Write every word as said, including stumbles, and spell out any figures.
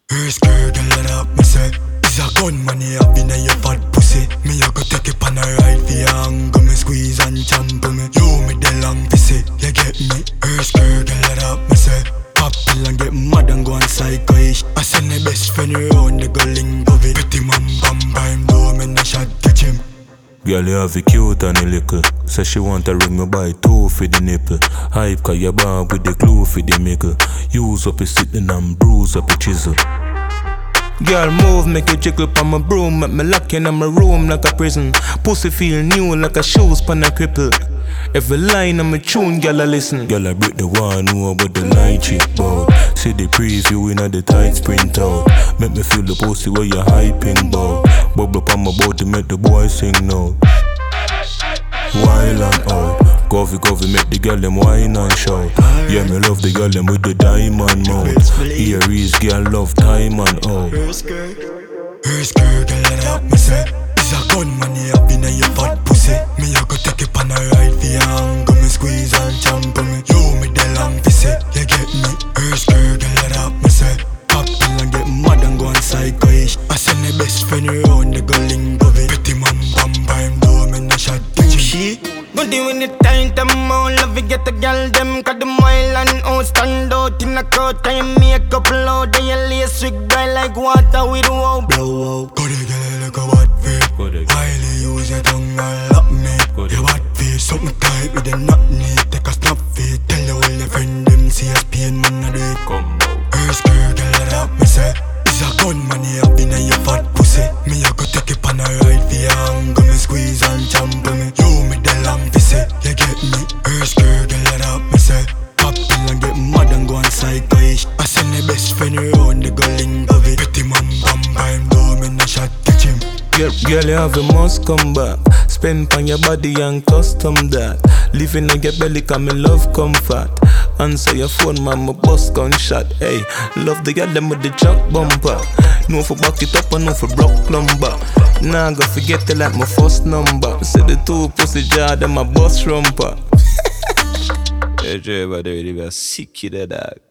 Her skirt, girl, let up, me say. Is a gun money up in your fat pussy. Me a go take it on a ride for your angle. Me squeeze and champ me. You me the long pussy, you get me. Her skirt, girl, let up, me say. Pop pill and get mad and go on psycho-ish. I send my best friend around the go link of it. Pretty man bam bam do me no shot catch him. Girl, you have a cute and a little. Say she want to ring me by two for the nipple. Hype cause you born with the glue for the mickle. Use up your sitting and bruise up your chisel. Girl, move, make you jiggle on my broom. Make me lock in my room like a prison. Pussy feel new like a shoes pan a cripple. Every line on my tune, girl, I listen. Girl, I break the one who about the light chick bout. See the preview in the tight sprint out. Make me feel the pussy where you hyping bout. Bubble up on my body, make the boy sing now. Wild and out. Govy, govy, make the girl them wine and shout. Yeah, me love the girl them with the diamond mouth. Here is girl love time and out. Her skirt, her skirt, girl, let up, me say. Is a gun money up in your fat pussy. Me a go take it on a ride for your angle. Me squeeze and champ me. You me the long pussy, you get me. Her skirt, girl, let up, me say. Pop pill and get mad and go on psycho-ish. I send my best friend around the go link of it. Pretty man bam bam do me no shot catch him. She good when it time them all love it get a girl them. Cause them wild and out stand out in a crowd. Time make up loud. They lace with dry like water with wow. Blow out. Go the girl look a what fit. Highly use your tongue and lap me. You what fit. Something tight with a knot neat. Take a snap fit. Tell you all your friend them see us pain man a do it. Her skirt girl let up me say. Is a gun money up in your fat pussy. Me a go take it on a ride for your angle. Me squeeze and champ me. You me the long pussy, you get me. Her skirt girl let up me say. Pop pill and get mad and go on psycho-ish. I send my best friend around the go link of it. Pretty man bam bam do me no shot catch him. Girl, girl, you have a must come back. Spend on your body and custom that. Living on your belly cause me love comfort. Answer your phone, man, my bus gunshot. Hey, love the girl them with the chuck bumper. No for back it up and no for broke lumber. Nah, go forget it like my first number. Say the two pussy jar, them my bus rumper. Yeah, Dre, but they really were sick, you dog.